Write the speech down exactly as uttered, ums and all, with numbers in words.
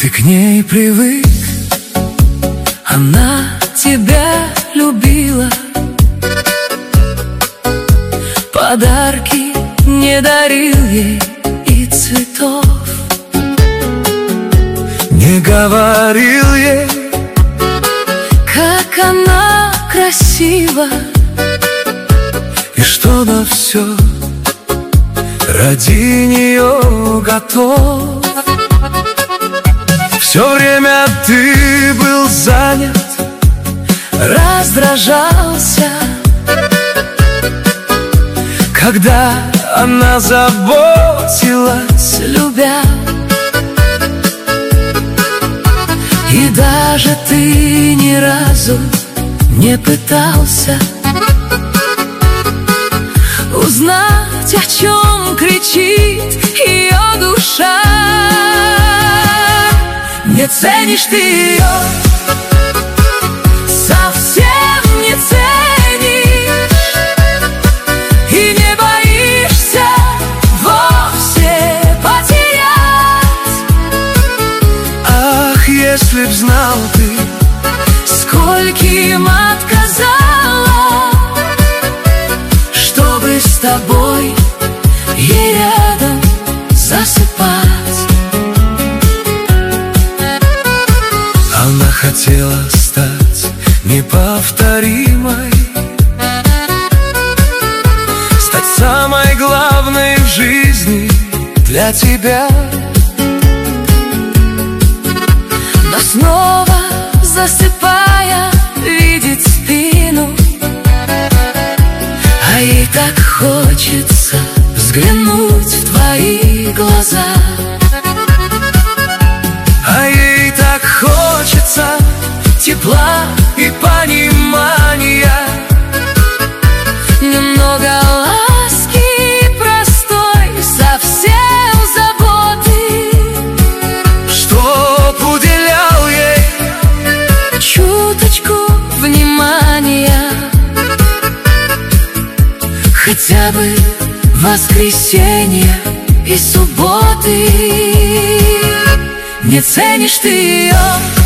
Ты к ней привык, она тебя любила, подарки не дарил ей и цветов, не говорил ей, как она красива, и что на все ради нее готов. Все время ты был занят, раздражался, когда она заботилась, любя. И даже ты ни разу не пытался узнать, о чем кричит ее душа. Не ценишь ты ее, совсем не ценишь, и не боишься вовсе потерять. Ах, если б знал ты, скольким отказала, чтобы с тобой ей рядом засыпать. Она хотела стать неповторимой, стать самой главной в жизни для тебя. Но снова засыпая, видеть спину, а ей так хочется взглянуть в твои глаза. А ей так хочется тепла и понимания, немного ласки простой, совсем заботы, чтоб уделял ей чуточку внимания, хотя бы воскресенье и субботы. Не ценишь ты ее,